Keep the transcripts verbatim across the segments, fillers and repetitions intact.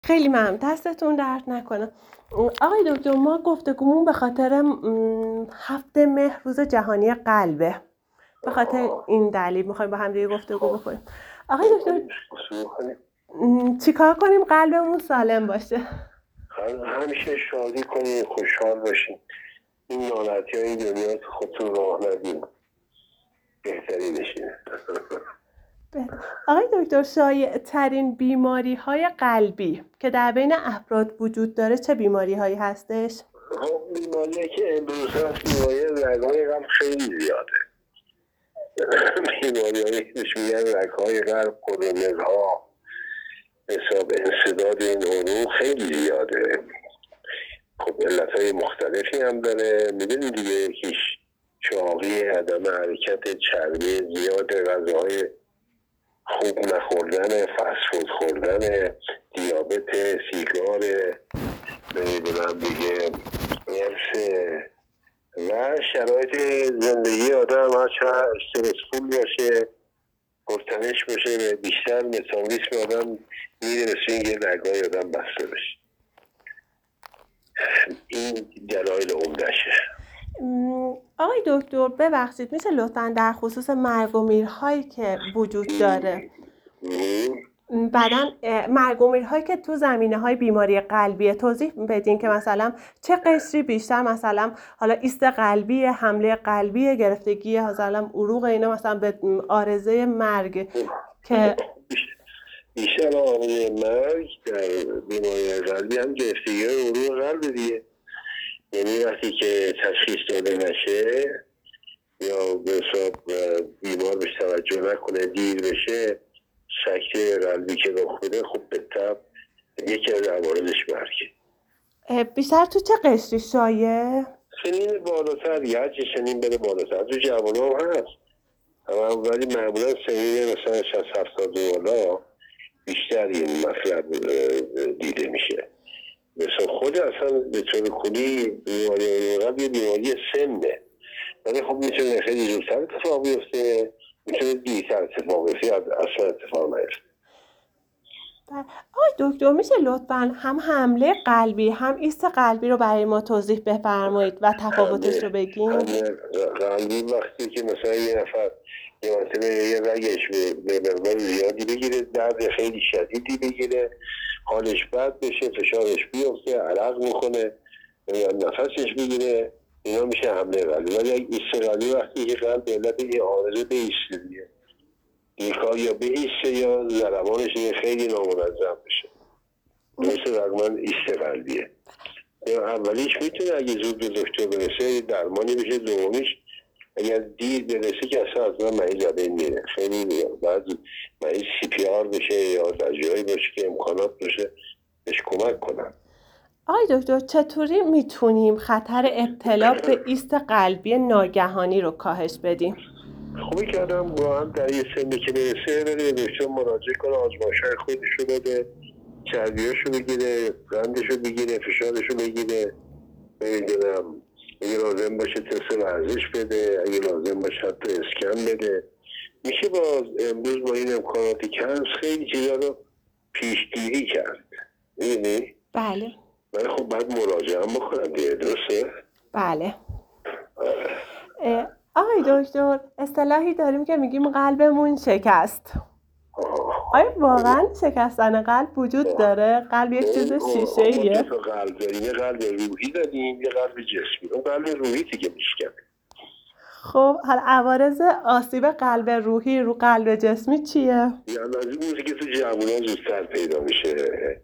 خیلی ممنون، دستتون درد نکنه. آقای دکتر، ما گفتگومون به خاطر م، هفته مهر روز جهانی قلبه. به خاطر این دلیل میخوایم با هم دیگه گفتگو خب بکنیم. آقای دکتر، شروع کنیم. م، چیکار کنیم قلبمون سالم باشه؟ هم- همیشه شادی کنیم، خوشحال باشیم. این ناراحتی های دنیا تو خودتون راه ندیم، بهتری بشین. بهتر. آقای دکتر، شایع ترین بیماری های قلبی که در بین افراد وجود داره چه بیماری هایی هستش؟ خب بیماری که امروز هست بیماری رگهای قلب خیلی زیاده. بیماری هایی که بهش میگن رگهای قلب، کلونرها، حساب انسداد این عروق خیلی زیاده. خب علت های مختلفی هم داره. میدونی دیگه یکیش چاقی، عدم حرکت، چربی زیاد، غذاهای خوب نخوردن، فسفود خوردن، دیابت، سیگار، نمیدونم دیگه ارث و شرایط زندگی آدم هر چقدر استرسفول باشه، پرتنش باشه، بیشتر متابولیسم آدم میرسه یه رگای آدم بسته بشه. این دلایل عمدشه. م، آقای دکتر ببخشید، میشه لطفاً در خصوص مرگ و میرهایی که وجود داره م، بعداً اه، مرگ و میرهایی که تو زمینه های بیماری قلبیه توضیح بدین که مثلا چه قشری بیشتر، مثلا حالا ایست قلبی، حمله قلبی، گرفتگی مثلا عروق، اینا مثلا به عارضه مرگ که بیشتر آقای مرگ در بیماری قلبی هم گرفتگی عروق قلب دیگه. یعنی وقتی که تشخیص داده نشه یا به حساب بیمار بهش توجه نکنه، دیر بشه، سکته قلبی که رخ بده، خب به طب یکی از عوارضش مرگه. اه، بیشتر تو چه قشری شایع؟ سنین بالاتر، یا هرچی سنین بره بالاتر، تو جوان هم هست اما ولی معمولا سنین مثلا شصت هفتاد بالا بیشتر این مطلب دیده میشه. مثلا خود اصلا به طور کلی بیماری قلب یه بیماری سنه، ولی خب میتونه خیلی زودتر اتفاق بیفته، میتونه دیرتر اتفاق بیفته یا اصلا اتفاق نیفته. آقای دکتر، میشه لطفاً هم حمله قلبی هم ایست قلبی رو برای ما توضیح بفرمایید و تفاوتش رو حمله بگین؟ حمله قلبی وقتی که مثلا یه نفر یه مرتبه یه رگش به مقدار زیادی بگیره، درد خیلی شدیدی بگیره، حالش بد بشه، فشارش بیفته، عرق میکنه، نفسش بگیره، اینا میشه حمله قلبی. ولی اگه ایست قلبی وقتی که قلب به علت یه عارضه بیسته دیگه، این کار یا بیسته یا ضربانش خیلی نامنظم بشه، مثل رقمن ایست قلبیه. اولیش میتونه اگه زود به دکتر برسه درمانی بشه، دومیش اگر دیر برسه که اصلا از من مریض از بین میره. خیلی بعد مریض سی پی آر بشه یا در جایی باشه که امکانات باشه بهش کمک کنن. آقای دکتر، چطوری میتونیم خطر ابتلا به ایست قلبی ناگهانی رو کاهش بدیم؟ خوبی کردم با هم در یه سنی که برسه بره به دکتر مراجعه کنه، آزمایش‌های خودش رو بده، چربیاشو بگیره، قندشو بگیره، فشارشو بگیره، نمیدونم اگه لازم باشه تست ورزش بده، اگه لازم باشه حتی اسکن بده. میشه با امروز با این امکاناتی که هست خیلی چیزا رو پیشگیری کرد. میدونی؟ بله ولی خب باید مراجعه هم بکنم دیگه، درسته؟ بله. اه، آقای دکتر، اصطلاحی داریم که میگیم قلبمون شکست. آیا واقعا شکستن قلب وجود داره؟ قلب یک چیز شیشه ما ایه؟ دو تا قلب داریم، یه قلب روحی داریم، یه قلب جسمی. اون قلب روحی دیگه میشکنه. خب حالا عوارض آسیب قلب روحی رو قلب جسمی چیه؟ یعنی از این موزی که تو جوانان زودتر پیدا میشه.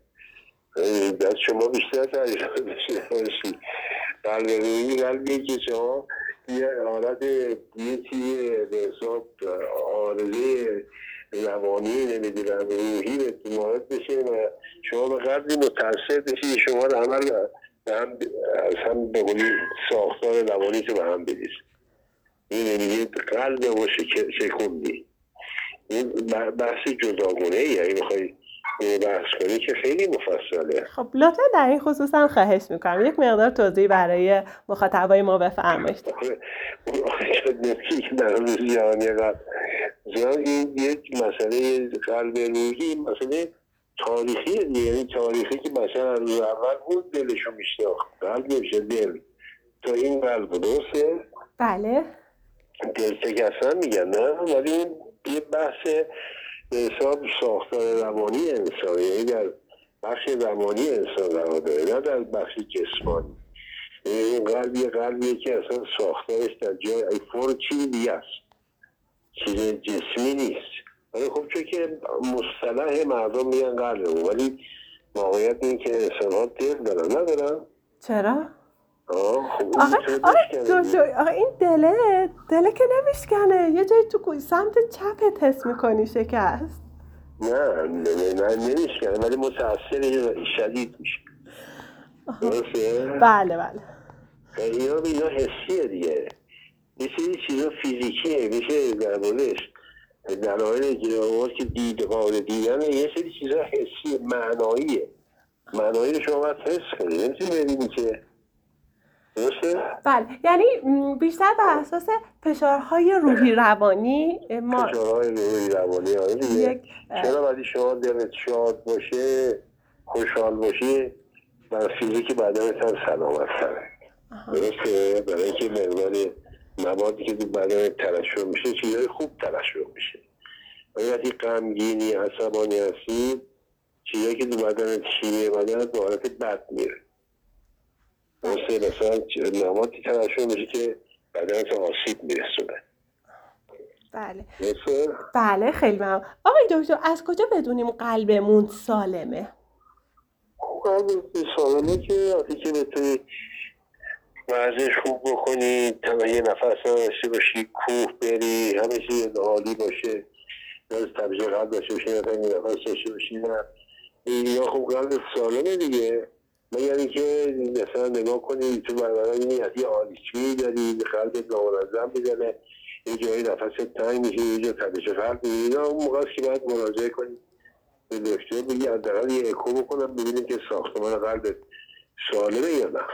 دست شما بیشتر تعریف داشته باشید. قلب روحی قلبیه که شما یه حالت یه چیزی به حساب آرزه روانی نمیدونم روحی به وارد بشه و شما به قدری متاثر بشید شما رو عمل به هم از هم به قولی ساختار روانی تو به هم بدید. این میگه قلب و شکوندی. این بحث جداگونه ای، یعنی میخوای بحث کنی که خیلی مفصله. خب لطفا در این خصوص هم خواهش میکنم یک مقدار توضیح برای مخاطبای ما بفرمایید. اون آخه شد نمیگه که در روز جهانی قلب این یک مسئله قلب روحی، مسئله تاریخی دیگه، یعنی تاریخی که مثلا از روز اول بود دلشو میشناخت، قلب نمیشه دل تا این قلب درسته؟ بله دل شکستن میگن نه، ولی این یه بحث به حساب ساختار روانی انسان، یعنی در بخش روانی انسان قرار داره نه در بخش جسمانی. یعنی این قلب یه قلبیه که اصلا ساختارش در جای ای فور چیزی دیگه است، چیز جسمی نیست. ولی خب چون که مصطلح مردم میگن قلبه، ولی واقعیت این که انسان ها دل دارن ندارن. چرا؟ آه خب آخه این آخه میتونه دکتر آخه این دله دله که نمیشکنه، یه جایی تو گوش- سمت چپت حس میکنی شکست. نه نه نه نمیشکنه، ولی متأثر شدید میشه. درسته؟ بله بله اینا اینا حسیه دیگه، یه سری چیزا فیزیکیه، میشه در موردش دلایل جنابات که دید قابل دیدن، یه سری چیزا حسی معناییه، معنایی رو شما باید حس کنید، نمیتونی ببینی که درسته؟ بله یعنی م، بیشتر بر اساس فشارهای روحی روانی ما فشارهای روحی روانی ها دیگه. یک اه، چرا وقتی شما دلت شاد باشه خوشحال باشی و فیزیک بدنت هم سلامت تره، درسته؟ برای اینکه مقدار موادی که تو بدن ترشح میشه چیزهای خوب ترشح میشه. ولی وقتی غمگینی عصبانی هستی چیزایی که تو بدن شیمیه بدنت به حالت بد میره، درسته؟ مثلا موادی ترشح میشه که بدنت آسیب میرسونه. بله درسته؟ بله خیلی ممنون. آقای دکتر از کجا بدونیم قلبمون سالمه؟ قلب سالمه که وقتی که بتونی ورزش خوب بکنی، تا یه نفس داشته باشی، کوه بری، همه چیز عالی باشه، از تبجیه قلب داشته باشی، مثلا یه نفس داشته باشی، نه اینا خوب قلب سالمه دیگه. مگر اینکه مثلا نگاه کنی تو بدن یه آلیچی داری، قلبت نامنظم میزنه، یه جایی نفست تنگ میشه، یه جا تبجیه قلب میزنه، اینا اون موقع است که باید مراجعه کنی به دکتر، بگی حداقل یه اکو بکنم ببینیم که ساختمان قلبت سالمه یا نه.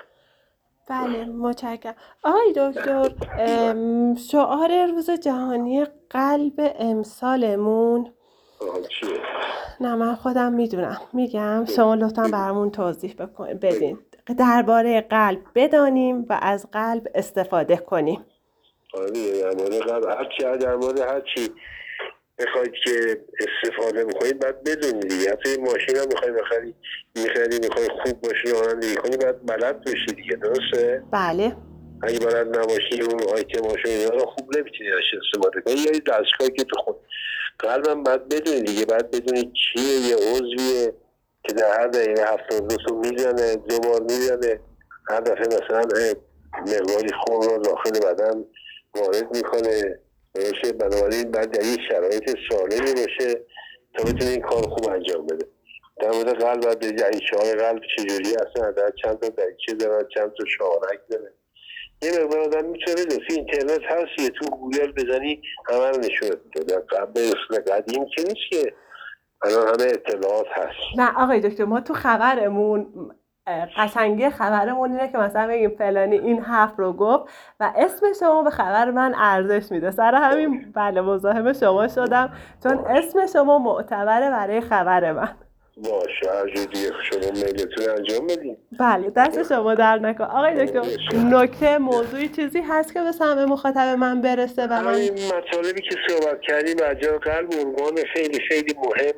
بله متشکرم. آقای دکتر ام، شعار روز جهانی قلب امسالمون آه چیه؟ نه من خودم میدونم میگم شما لطفا برامون توضیح بکن بدین درباره قلب بدانیم و از قلب استفاده کنیم. آره در مورد قلب هر چی در مورد هر چی بخواید که استفاده بکنید باید بدونید دیگه. حتی ماشین هم میخوای بخری میخری میخوای خوب باشی رانندگی کنی باید بلد بشی دیگه، درسته؟ بله اگه بلد نباشی اون آیتماشو اینا رو خوب نمیتونی ازش استفاده کنی. یا دستگاهی که تو خود قلبم باید بدونی دیگه، باید بدونی چیه، یه عضویه که در هر دقیقه هفتاد و دو میزنه، دو بار میزنه، هر دفعه مثلا مقداری خون رو داخل بدن وارد میکنه، باشه. بنابراین باید در این شرایط سالمی باشه تا بتونه این کار خوب انجام بده. در مورد قلب باید بدونی جریان‌های قلب چجوری هستن، در چند تا دریچه دارن، چند تا شاهرگ داره. یه مقدار آدم میتونه بدونه، تو اینترنت هست، یه تو گوگل بزنی همه رو نشونت میده. قبل رسول قدیم که نیست که الان همه اطلاعات هست. نه آقای دکتر ما تو خبرمون اه، قشنگی خبرمون اینه که مثلا بگیم فلانی این حرف رو گفت و اسم شما به خبر من ارزش میده، سر همین بله مزاحم شما شدم چون اسم شما معتبره برای خبر من. باشه هر جور دیگه شما میلتون انجام بدین. بله دست شما در نکن. آقای دکتر نکته موضوعی چیزی هست که به سمع مخاطب من برسه و من همین مطالبی که صحبت کردیم بجای قلب ارگان خیلی خیلی مهم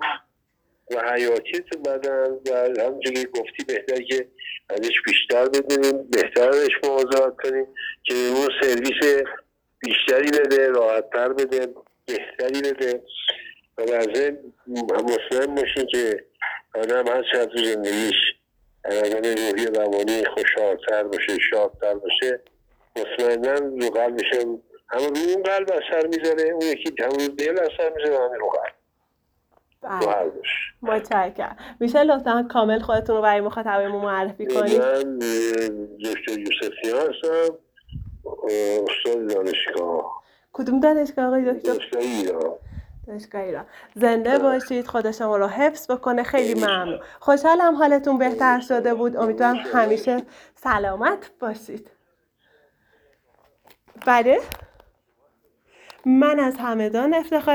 و حیاتی تو بدن و همونجوری که گفتی بهتر که ازش بیشتر بدونیم، بهتر ازش مواظبت کنیم که اون سرویس بیشتری بده، راحت‌تر بده، بهتری بده و لازم مطمئن باشین که آدم هر چقدر تو زندگیش آدم روحی روانی خوشحال‌تر باشه، شادتر باشه، مطمئناً رو قلبش هم همون رو اون قلب اثر میذاره، اون یکی همون رو دل اثر میذاره، همون رو قلب. بله متشکرم. میشه لطفا کامل خودتون رو برای مخاطبمون معرفی کنید؟ من دکتر یوسفیان هستم، استاد دانشگاه. کدوم دانشگاه آقای دکتر؟ دانشگاه ایران. دانشگاه ایران. زنده باشید، خدا شما رو حفظ بکنه. خیلی ممنون. خوشحالم حالتون بهتر شده بود. امیدوارم همیشه سلامت باشید. بله من از همدان افتخار